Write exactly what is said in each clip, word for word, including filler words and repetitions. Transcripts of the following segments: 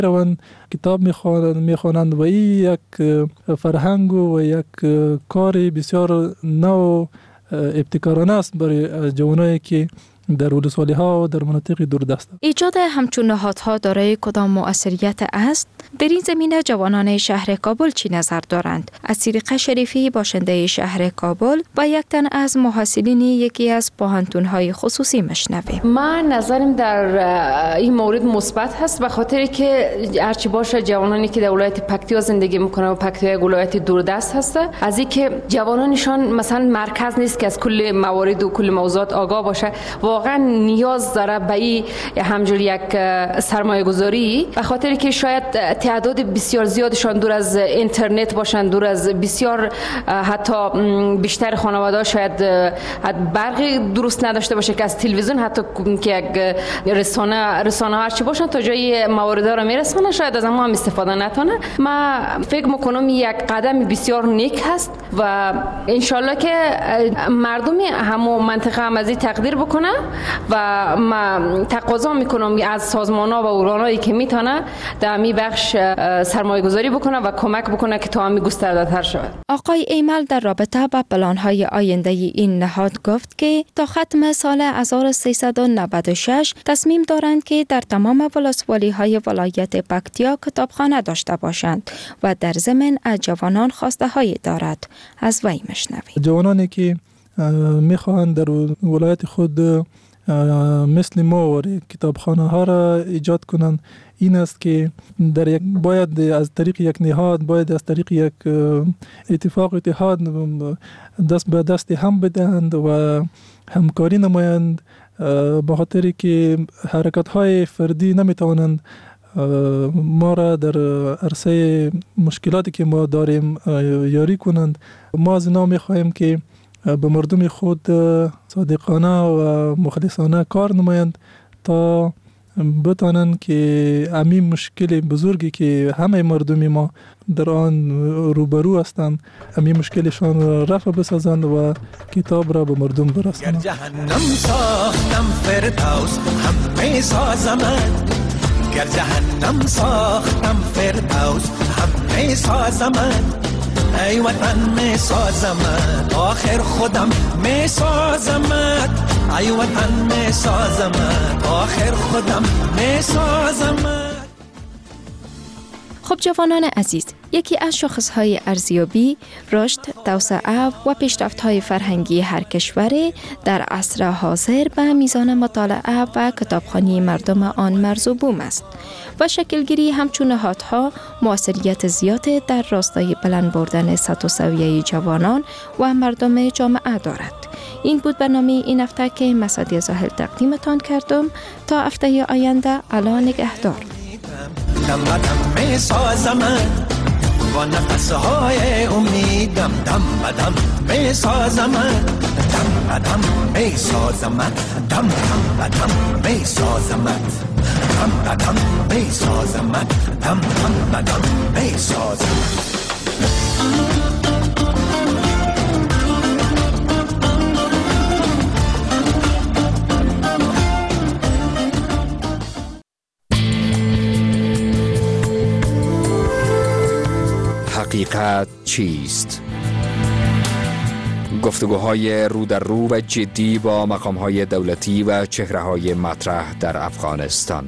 روند کتاب میخوانند و این یک فرهنگ و یک کار بسیار نو ابتکارانه است برای جوانایی که در ولسوالی ها و در مناطق دوردست. ایجاد همچون نهادها دارای کدام مؤثریت است؟ در این زمینه جوانان شهر کابل چی نظر دارند؟ اسیرقه شریفی باشنده شهر کابل با یک تن از محصلین یکی از پوهنتون‌های خصوصی مشنویم. من نظرم در این مورد مثبت هست، به خاطر که هرچی باشه جوانانی که در ولایت پکتیا زندگی میکنن و پکتیا یک ولایت دوردست هست، از اینکه جوانانشان مثلا مرکز نیست که از کل موارد و کل موضوعات آگاه باشه، واقعا نیاز داره به این همجوری یک سرمایه گذاری، به خاطر که شاید تعداد بسیار زیادشان دور از اینترنت باشند، دور از بسیار حتی بیشتر خانواده شاید برقی درست نداشته باشه که از تلویزیون حتی که یک رسانه رسانه هرچی باشن تا جای موارد را میرسونه، شاید از ما هم استفاده نتونه. ما فکر میکنم یک قدم بسیار نیک هست و انشالله که مردمی همو منطقه هم از این تقدیر بکنه و ما تقاضا میکنم از سازمان‌ها و ارگان‌هایی که میتونه در می بخش سرمایه گذاری بکنه و کمک بکنه که تا همی گسترده‌تر شود. آقای ایمل در رابطه با پلان‌های آینده این نهاد گفت که تا ختم سال هزار و سیصد و نود و شش تصمیم دارند که در تمام ولسوالی‌های ولایت پکتیا کتابخانه داشته باشند و در ضمن از جوانان خواسته‌هایی دارد. از وی مشنویم. جوانانی که میخواهند در ولایت خود مثل ما و کتابخانه ها را ایجاد کنند، این است که در یک باید از طریق یک نهاد، باید از طریق یک اتفاق اتحاد دست به دست هم بدهند و همکاری نمایند، به خاطر که حرکت های فردی نمیتوانند ما را در عرصه مشکلاتی که ما داریم یاری کنند. ما از اینا میخواهیم که به مردم خود صادقانه و مخلصانه کار نمایند تا بتانند که همین مشکل بزرگی که همه مردم ما در آن روبرو هستند، همین مشکلشان را رفع بسازند و کتاب را به مردم برسانند. جهنم ساختم فردوس همه سازمت، گر جهنم ساختم فردوس همه سازمت، ای وطن می سازمت آخر خودم می سازمت، ای وطن می سازمت آخر خودم می سازمت. خب جوانان عزیز، یکی از شاخصهای ارزیابی، رشد، توسعه و پیشرفت‌های فرهنگی هر کشور در عصر حاضر به میزان مطالعه و کتابخوانی مردم آن مرز و بوم است و شکلگیری همچون نهادها مؤثریت زیاد در راستای بلند بردن سطح و سویه جوانان و مردم جامعه دارد. این بود برنامه این هفته که مسعدی زاهل تقدیمتان کردم. تا هفته آینده، الا نگهدار. دم بدم می سازمت و نفسهای امیدم، دم بدم می سازمت، دم بدم می سازمت، دم دم بدم می سازمت، دم بدم می سازمت، دم دم بدم می سازمت. حقیقت چیست؟ گفتگوهای رو در رو و جدی با مقام‌های دولتی و چهره‌های مطرح در افغانستان.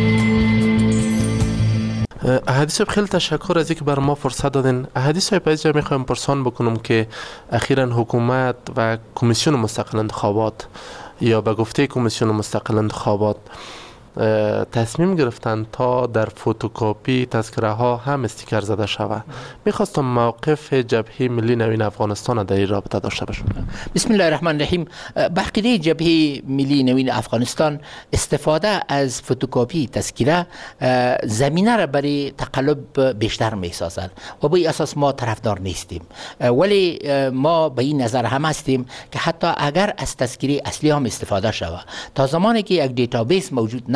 احادی صاحب خیلی تشکر از اینکه بر ما فرصت دادین. احادی صاحب از جا میخوایم پرسان بکنم که اخیراً حکومت و کمیسیون مستقل انتخابات یا به گفته کمیسیون مستقل انتخابات تصمیم گرفتن تا در فتوکاپی تذکره ها هم استیکر زده شود. میخواستم موقف جبهه ملی نوین افغانستان در این رابطه داشته باشم. بسم الله الرحمن الرحیم. بحقیده جبهه ملی نوین افغانستان استفاده از فتوکاپی تذکره زمینه را برای تقلب بیشتر میسازد و به این اساس ما طرفدار نیستیم، ولی ما به این نظر هم هستیم که حتی اگر از تذکره اصلی هم استفاده شود، تا زمانی که یک دیتابیس موجود نباشه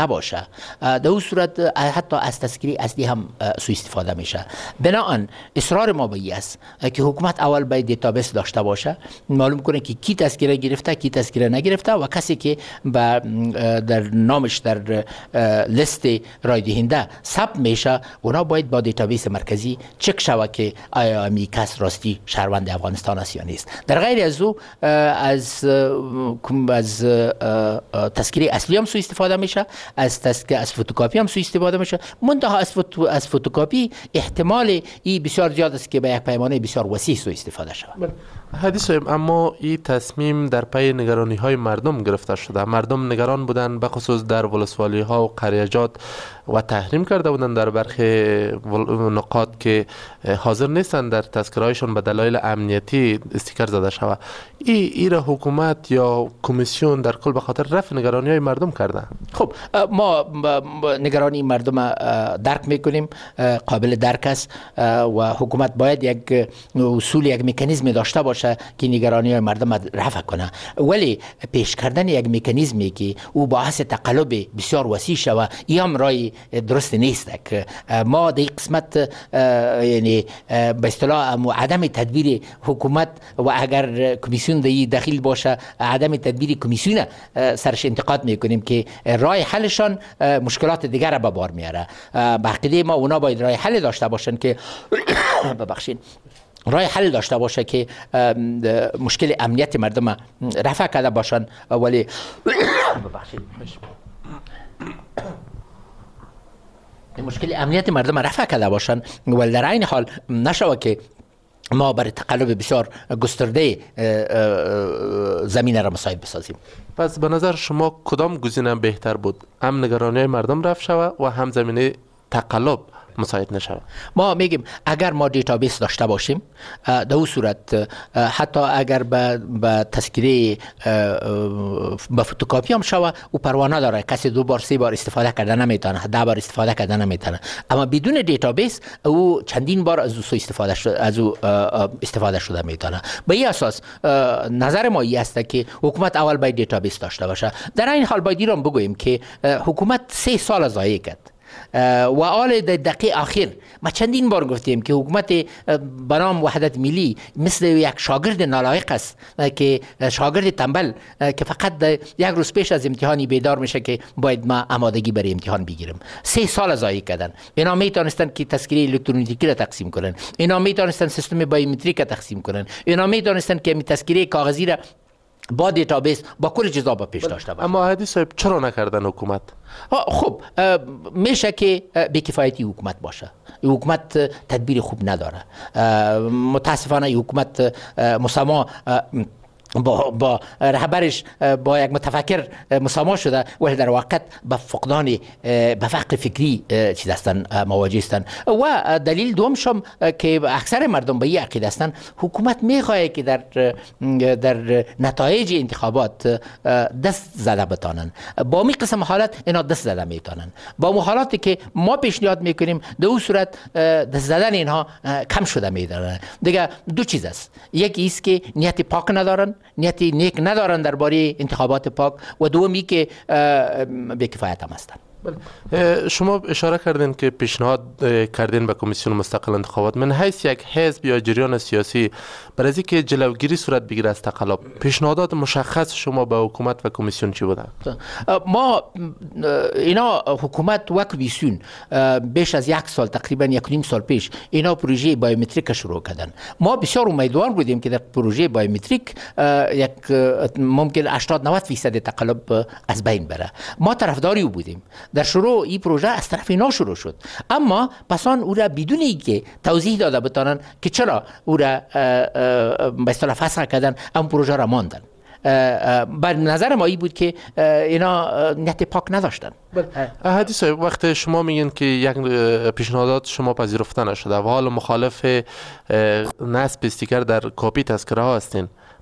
نباشه، در اون صورت حتی از تذکره اصلی هم سوء استفاده میشه. بنابراین اصرار ما به این است که حکومت اول باید دیتابیس داشته باشه، معلوم کنه که کی تذکره گرفته کی تذکره نگرفته و کسی که در نامش در لیست رای دهنده ثبت میشه اونا باید با دیتابیس مرکزی چک شود که آیا امی کس راستی شهروند افغانستان است یا نیست. در غیر از او از از تذکره اصلی هم سوء استفاده میشه، از تذکره از فتوکاپی هم سوء استفاده میشه. منتها از فوتو از فتوکاپی احتمال این بسیار زیاد است که به یک پیمانه بسیار وسیع سوء استفاده شود. حدیث اما این تصمیم در پی نگرانی های مردم گرفته شده. مردم نگران بودن به خصوص در ولسوالی ها و قریجات و تحریم کرده بودن در برخی نقاط که حاضر نیستن در تذکرهایشون به دلایل امنیتی استیکر زده شود. این ایره حکومت یا کمیسیون در کل به خاطر رفع نگرانی های مردم کرده. خب ما نگرانی مردم درک میکنیم، قابل درک است و حکومت باید یک اصول یک مکانیزم داشته باشه که نگرانی های مردم رفع کنه، ولی پیش کردن یک مکانیزمی که او باعث تقلب بسیار وسیع شود این هم رای درست نیست. که ما در قسمت یعنی به اصطلاح عدم تدبیر حکومت و اگر کمیسیون در داخل باشه عدم تدبیر کمیسیون سرش انتقاد میکنیم که رای حلشان مشکلات دیگر را به بار میاره. بقیده ما اونا باید رای حل داشته باشن که ببخشید رای حل داشته باشه که مشکل امنیت مردم رفع کرده باشن، ولی ببخشید مشکل امنیت مردم رفع کرده باشن ولی در این حال نشود که ما برای تقلب بسیار گسترده زمینه را مساعد بسازیم. پس به نظر شما کدام گزینه بهتر بود؟ هم نگرانی مردم رفع شود و هم زمینه تقلب مساعد نشود؟ ما میگیم اگر ما دیتابیس داشته باشیم در اون صورت حتی اگر به تذکره به فتوکاپی هم شود او پروانه داره، کسی دو بار سه بار استفاده کرده نمیتونه، ده بار استفاده کرده نمیتونه. اما بدون دیتابیس او چندین بار از او استفاده شده از او استفاده شده میتونه. به این اساس نظر ما این است که حکومت اول باید دیتابیس داشته باشه. در این حال باید ایران بگوییم که حکومت سه سال ضایع کرد و آل در دقیقه آخر ما چندین بار گفتیم که حکومت برام وحدت ملی مثل یک شاگرد نالایق است که شاگرد تنبل که فقط یک روز پیش از امتحانی بیدار میشه که باید ما آمادگی برای امتحان بگیریم. سه سال ضایع کردن. اینا میتونستن که تذکره الکترونیکی را تقسیم کنن، اینا میتونستن سیستم بایومتریک را تقسیم کنن، اینا میتونستن که تذکره کاغذی را با دیتابیس با کل چیزا با پیش داشته باشه. اما حدیث صاحب چرا نکردن حکومت؟ خب میشه که بی‌کفایتی حکومت باشه. حکومت تدبیر خوب نداره. متاسفانه حکومت مسما با با رهبرش با یک متفکر مسما شده ولی در واقع به فقدان به فقر فکری چیز هستن مواجه هستن. و دلیل دومشم که اکثر مردم به این عقیده هستن حکومت میخواد که در در نتایج انتخابات دست زده بتانن. با می قسم حالت اینا دست زده میتونن. با حالاتی که ما پیشنهاد میکنیم در اون صورت دست زدن اینها کم شده میدارن. دیگه دو چیز است، یکی است که نیت پاک ندارن، نیت نیک ندارن درباره انتخابات پاک، و دومی که بی‌کفایت هم هستن. شما اشاره کردین که پیشنهاد کردین به کمیسیون مستقل انتخابات. من حیث یک حزب یا جریان سیاسی برای اینکه جلوگیری صورت بگیره از تقلب، پیشنهادات مشخص شما به حکومت و کمیسیون چی بودن؟ ما اینا حکومت و کمیسیون بیش از یک سال تقریبا یک نیم سال پیش اینا پروژه بایومتریک شروع کردن. ما بسیار امیدوار بودیم که در پروژه بایومتریک یک ممکن هشتاد نود درصد تقلب از بین بره. ما طرفداری بودیم. در شروع این پروژه از طرف اینا شروع شد، اما پسان او را بدون اینکه توضیح داده بتانن که چرا او را به اصطلاح فسخ کردن، اون پروژه را ماندن. بر نظر ما این بود که اینا نیت پاک نداشتن. حدیث وقت شما میگین که یک پیشنهادات شما پذیرفته نشده و حالا مخالف نصب استیکر در کاپی تذکره ها هستین،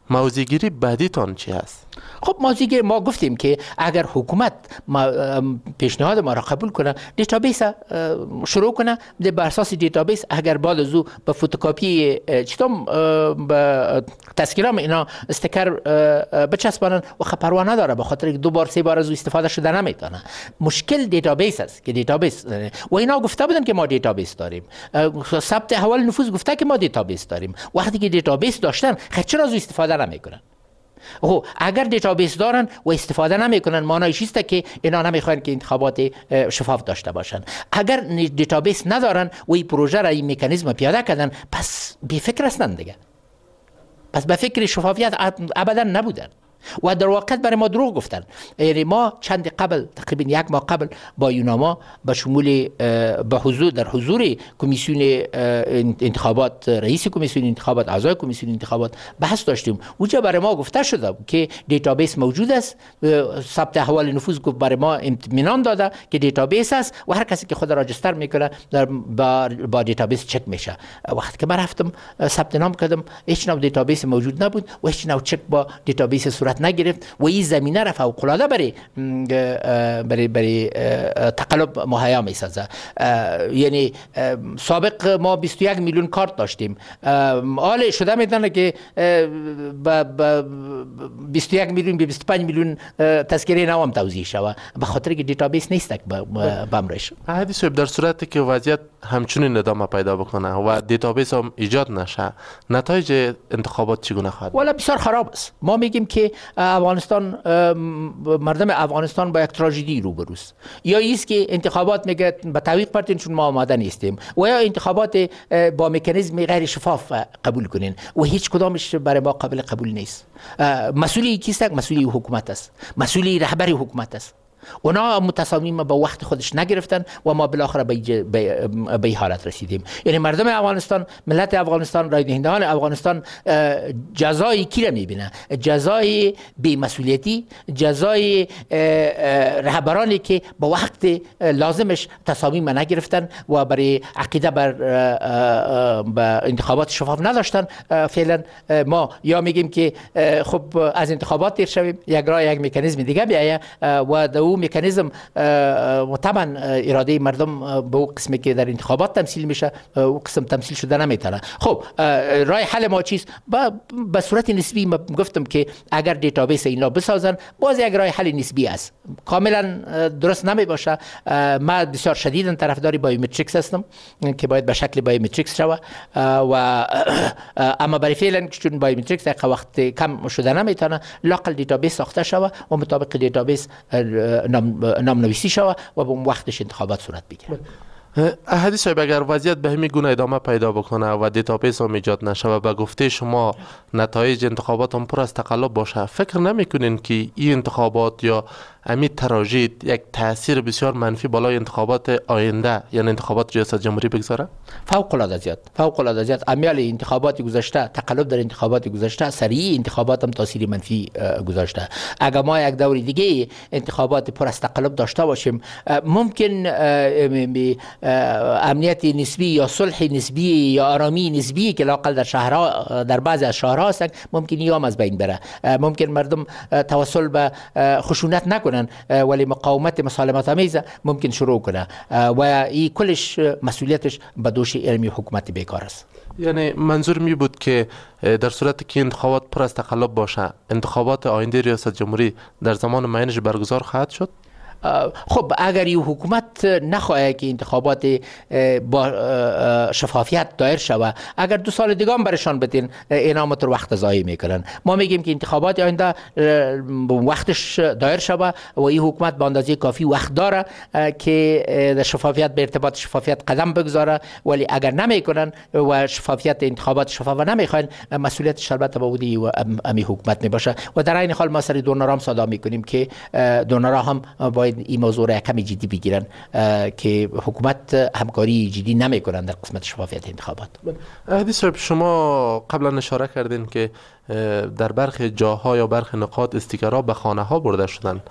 موضع‌گیری بعدیتان چی هست؟ خب موضع‌گیری ما گفتیم که اگر حکومت ما پیشنهاد ما را قبول کنه، دیتابیس شروع کنه، بر اساس دیتابیس اگر بعد از او به فتوکپی چطور به تذکرام اینا استیکر بچسبانن و خب پروا نداره، به خاطر دو بار سه بار از او استفاده شده نمیتونه. مشکل دیتابیس است که دیتابیس و اینا گفته بودن که ما دیتابیس داریم، ثبت احوال نفوذ گفته که ما دیتابیس داریم. وقتی که دیتابیس داشتن خب چرا از او استفاده نمیکنن؟ او اگر دیتابیس دارن و استفاده نمیکنن، معنیش است که اینا نمیخوان که انتخابات شفاف داشته باشن. اگر دیتابیس ندارن و این پروژه را این مکانیزم پیاده کردن، پس بی فکر هستن دیگه، پس به فکر شفافیت ابدا نبودن و در واقع برای ما دروغ گفتن. یعنی ما چند قبل تقریبا یک ماه قبل با یوناما به شمول به حضور در حضور کمیسیون انتخابات، رئیس کمیسیون انتخابات، اعضای کمیسیون انتخابات بحث داشتیم. اونجا برای ما گفته شده که دیتابیس موجود است، ثبت احوال نفوذ گفت برای ما اطمینان داده که دیتابیس است و هر کسی که خود را راجستر میکنه در با, با دیتابیس چک میشه. وقتی که من رفتم ثبت نام کردم هیچ نوع دیتابیس موجود نبود و هیچ نوع چک با دیتابیس صورت نگرفت و این زمینه را فوق العاده برای برای برای تقلب مهیا میسازه. یعنی سابق ما بیست و یک میلیون کارت داشتیم، حال شده میدونه که با بیست و یک میلیون به بیست و پنج میلیون تذکره نو هم توزیع شود به خاطر که دیتابیس نیست بمرش. حدیث صاحب، در صورتی که وضعیت همچنین ادامه پیدا بکنه و دیتابیس هم ایجاد نشه، نتایج انتخابات چگونه خواهد؟ والا بسیار خراب است. ما میگیم که افغانستان، مردم افغانستان با یک تراژدی روبروست. یا ایست که انتخابات میگه به تعویق پرتین چون ما آماده نیستیم، و یا انتخابات با مکانیزم غیر شفاف قبول کنین و هیچ کدامش برای ما قابل قبول نیست. مسئولی کیست؟ مسئولی حکومت است، مسئولی رهبری حکومت است. اونا متصامیم با وقت خودش نگرفتن و ما بالاخره به این حالت رسیدیم. یعنی مردم افغانستان، ملت افغانستان، رای دهندگان افغانستان جزای کی را میبینه؟ جزای بی‌مسئولیتی، جزای رهبرانی که با وقت لازمش تصامیم نگرفتن و برای عقیده بر انتخابات شفاف نداشتن. فعلا ما یا میگیم که خب از انتخابات دیر شویم، یک راه یک مکانیزم دیگه بیایه و دو مکانیزم طبعا اراده مردم به اون قسمی که در انتخابات تمثیل میشه اون قسم تمثیل شده نمیتونه. خب راه حل ما چیست؟ به صورت نسبی ما گفتم که اگر دیتابیس اینا بسازن باز یک راه حل نسبی است، کاملا درست نمی باشه. ما بسیار شدیدا طرفدار بایومتریکس هستم که باید به شکل بایومتریکس شود و اما برای فعلا چون بایومتریکس یک وقت کم شده نمیتونه، لاقل دیتابیس ساخته شود و مطابق دیتابیس نام, نام نویسی شود و به اون وقتش انتخابات صورت بگیره. حدیث صاحب، اگر وضعیت به همین گونه ادامه پیدا بکنه و دیتابیس هم ایجاد نشه و به گفته شما نتایج انتخابات هم پر از تقلب باشه، فکر نمیکنین که این انتخابات یا امی تراژدی یک تاثیر بسیار منفی بالای انتخابات آینده یعنی انتخابات ریاست جمهوری بگذاره؟ فوق العاده زیاد، فوق العاده زیاد. امیال انتخابات گذشته، تقلب در انتخابات گذشته، سریع انتخابات هم تاثیر منفی گذاشته. اگر ما یک دور دیگه انتخابات پر از تقلب داشته باشیم، ممکن امنیت نسبی یا صلح نسبی یا آرامی نسبی که لاقل در شهرها، در بعضی از شهرها هستن، ممکن یام از بین بره. ممکن مردم توسل به خشونت نکنن ولی مقاومت مسالمت آمیز ممکن شروع کنه و این کلش مسئولیتش به دوش علمی حکومت بیکار است. یعنی منظور می بود که در صورتی که انتخابات پر از تقلب باشه، انتخابات آینده ریاست جمهوری در زمان معینش برگزار خواهد شد؟ خب اگر این حکومت نخواهد که انتخابات با شفافیت دایر شود، اگر دو سال دیگه هم برشان بدین اینا متر وقت ضایع میکنن. ما میگیم که انتخابات آینده وقتش دایر شود و این حکومت به اندازه کافی وقت داره که در شفافیت به ارتباط شفافیت قدم بگذاره، ولی اگر نمیکنن و شفافیت انتخابات شفاف نمیخواین، مسئولیت البته با بودی و امی حکومت میباشه. و در این حال ما سری دونرها هم صدا میکنیم که دونرها هم باید این موضوع را کمی جدی بگیرن که حکومت همکاری جدی نمیکنن در قسمت شفافیت انتخابات. حدیث صاحب، شما قبلا اشاره کردین که در برخی جاها یا برخی نقاط استیکرها به خانه ها برده شدن.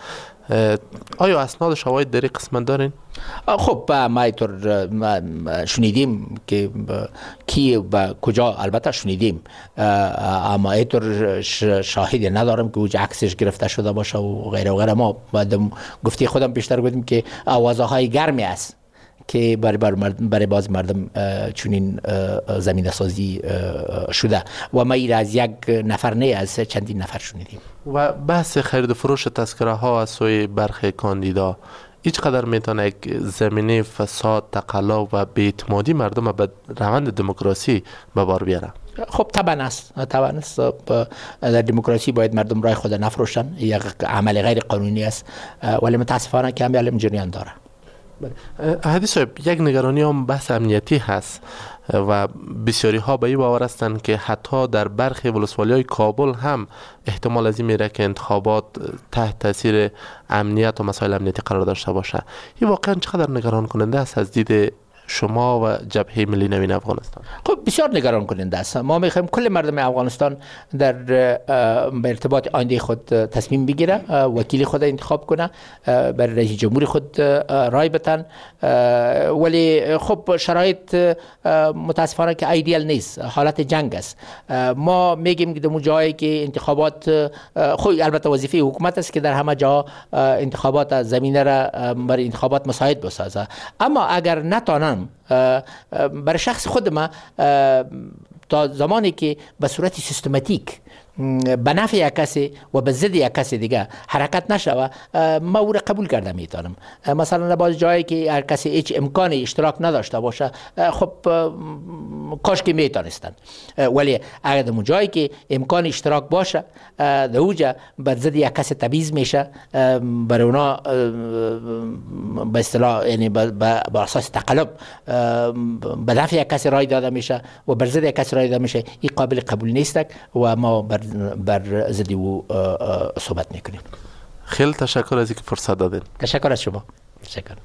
آیا اسناد شواهد در این قسمت دارین؟ خب ما اینطور شنیدیم که کی و کجا البته شنیدیم، اما اینطور شاهدی ندارم که اوج عکسش گرفته شده باشه و غیره و غیره. ما بعد گفتی خودم بیشتر گفتیم که آوازه های گرمی است که برای برای باز مردم چنین زمینه سازی شده و ما این از یک نفر نه از چندین نفر شنیدیم. و بحث خرید و فروش تذکره ها از سوی برخی کاندیدا هیچ قدر میتونه یک زمینه فساد، تقلا و بی‌اعتمادی مردم به روند دموکراسی به بار بیاره؟ خب طبعا است طبعا است در دموکراسی باید مردم رای خود نفروشن، یک عمل غیر قانونی است ولی متاسفانه که همین علم جریان داره. حدیث صاحب، یک نگرانی هم بحث امنیتی هست و بسیاری ها به این باور هستند که حتی در برخی ولسوالی های کابل هم احتمال از این میره که انتخابات تحت تاثیر امنیت و مسائل امنیتی قرار داشته باشه. این واقعا چقدر نگران کننده است از دید شما و جبهه ملی نوین افغانستان؟ خب بسیار نگران کننده است. ما میخوایم کل مردم افغانستان در به ارتباط آینده خود تصمیم بگیره، وکیل خود انتخاب کنه، بر رئیس جمهور خود رای بتن، ولی خب شرایط متاسفانه که ایدیال نیست، حالت جنگ است. ما میگیم که در جایی که انتخابات، خب البته وظیفه حکومت است که در همه جا انتخابات زمینه را برای انتخابات مساعد بسازه، اما اگر نتانن برای شخص خود ما تا زمانی که به صورت سیستماتیک به نفع یک کسی و به ضد یک کسی دیگه حرکت نشوه، ما او را قبول کرده میتونم. مثلا بعض جایی که هر کسی هیچ امکان اشتراک نداشته باشه، خب کاش که میتونستند، ولی اگر در جایی که امکان اشتراک باشه در اوجا بر ضد یک کسی تبعیض میشه، برای اونا به اصطلاح یعنی بر اساس تقلب به نفع یک کسی رای داده میشه و بر ضد یک کسی رای داده میشه، این قابل قبول نیست و ما بر بر ضد او صحبت میکنیم. خیلی تشکر از اینکه فرصت دادین. تشکر از شما. تشکر.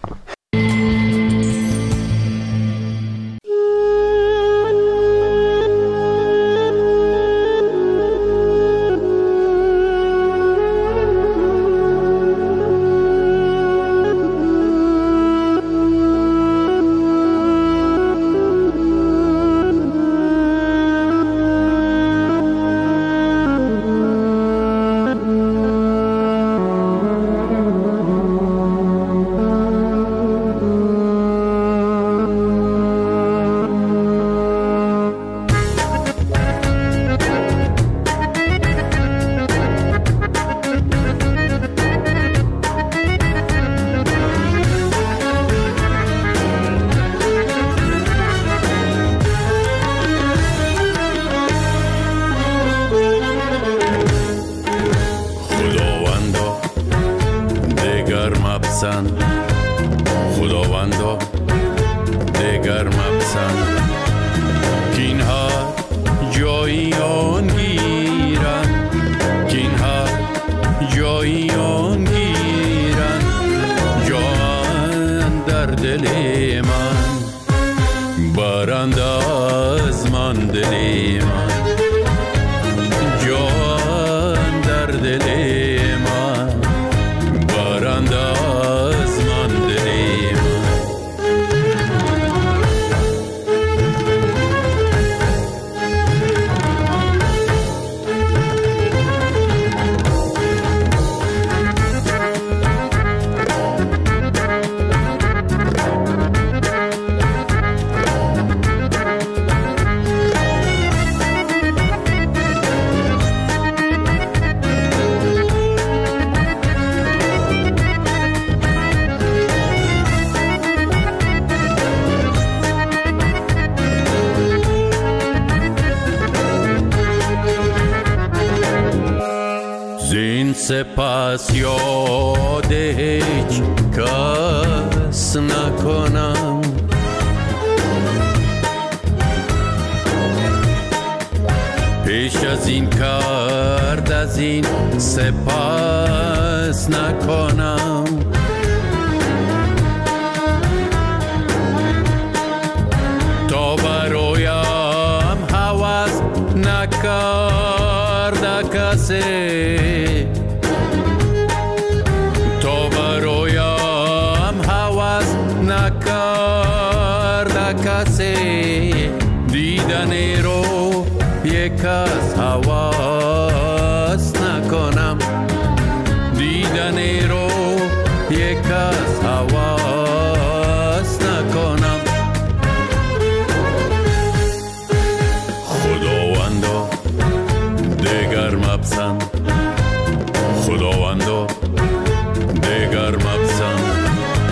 خداوندا دگر مپسند که این هر جایی آن گیرن، که این هر جایی آن گیرن، جان در دل من برند از من دل من، جان در دل من برند از من دل من. سپس یاد هیچ کس نکنم، پیش از این کرد از این سپس نکنم، تا برایم هوس نکرد کسی، به کسی دیدن رو یک از حواس نکنم، دیدن رو یک از حواس نکنم. خداوندا دیگر مپسند، خداوندا دیگر مپسند.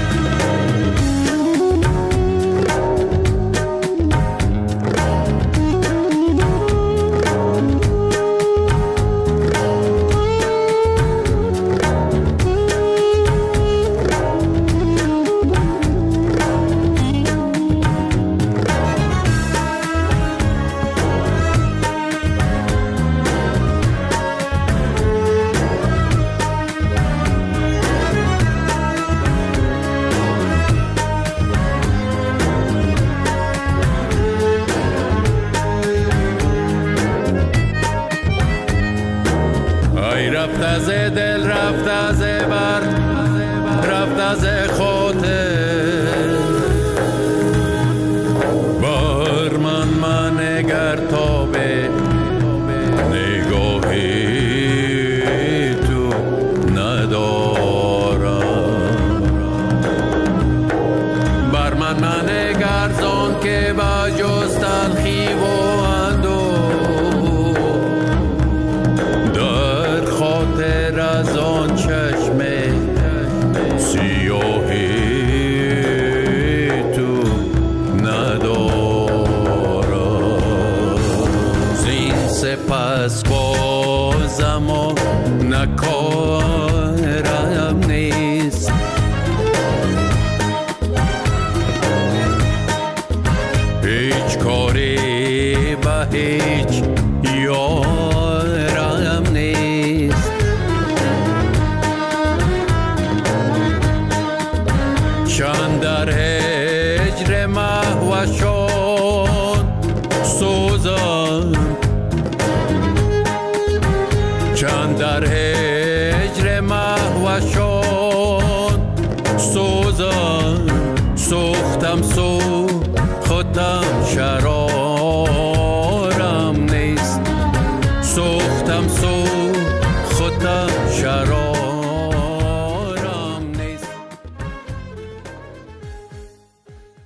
رفت از دل، رفت از بر، رفت از خاطر. بر من من نگر تا به نگاهی تو ندارم. بر من من نگر زان که با جز تلخی و از آن چشم سیاهی تو ندارم. زین سپس بازم و نکارم نیست، هیچ کاری به هیچ یارم نیست. چند در هجر مهوشان سوزم، چند در هجر مهوشان سوزم. سوختم سوختم شراب